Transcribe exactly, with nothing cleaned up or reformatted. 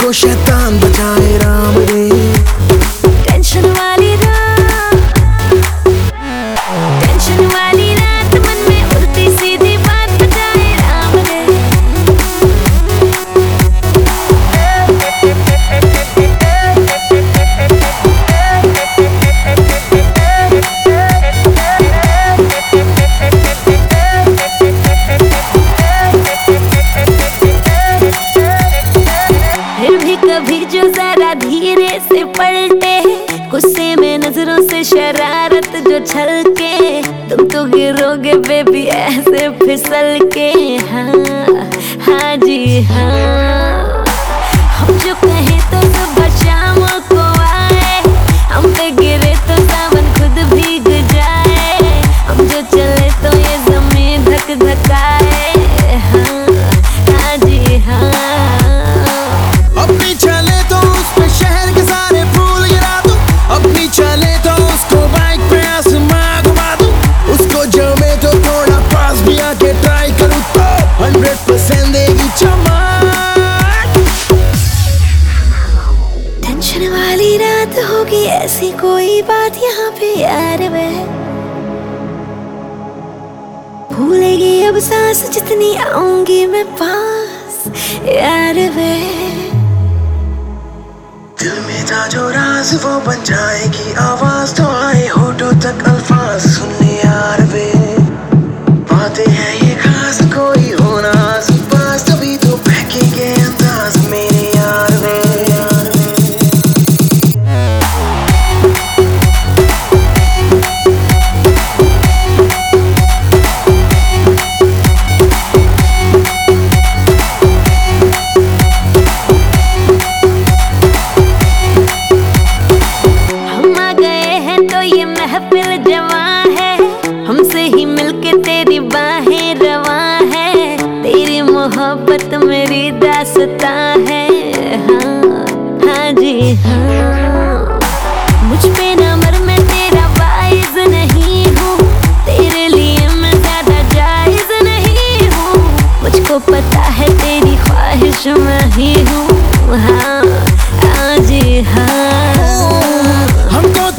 हमको शैतान बचाए राम रे। टेंशन वाली रात, टेंशन वाली रात, मन में उल्टी सीधी बात बचाए राम रे। फिर भी कभी जो जरा धीरे से पलटे, गुस्से में नजरों से शरारत जो छलके, तुम तो गिरोगे बेबी ऐसे फिसल के। हाँ हाँ जी हाँ, हम जो कहें तो सुबह शाम को आए, हम पे गिरे तो सावन खुद भीग जाए, हम जो चले तो ये जमीन धक धकाए। हाँ हाँ जी हाँ, अपनी चले तो उस पे शहर के सारे फूल गिरा दूं, अपनी चले तो उसको बाइक पे आसमां घुमा दूं, उसको जमे तो थोड़ा पास भी आके ट्राई करूं तो हंड्रेड परसेंट देगी चमक। टेंशन वाली रात होगी ऐसी कोई बात यहाँ पे यार वे, भूलेगी अब सांस जितनी आऊंगी मैं पास यार वे। दिल में था जो राज वो बन जाएगी आवाज, तो आए होठों तक अल्फाज सुनने यार वे। बातें हैं ये खास, कोई होना आस पास, तभी तो बहकेंगे अंदाज मेरे यार वे। महफिल जवां है, हमसे ही मिलके तेरी बाहें रवां है, तेरी मोहब्बत मेरी दास्तां है। हाँ हाँ जी हाँ, मुझ पे ना मर मैं तेरा वाइज नहीं हूँ, तेरे लिए मैं ज्यादा जायज नहीं हूँ, मुझको पता है तेरी ख्वाहिश मैं ही हूँ। हाँ हाँ जी हाँ, हमको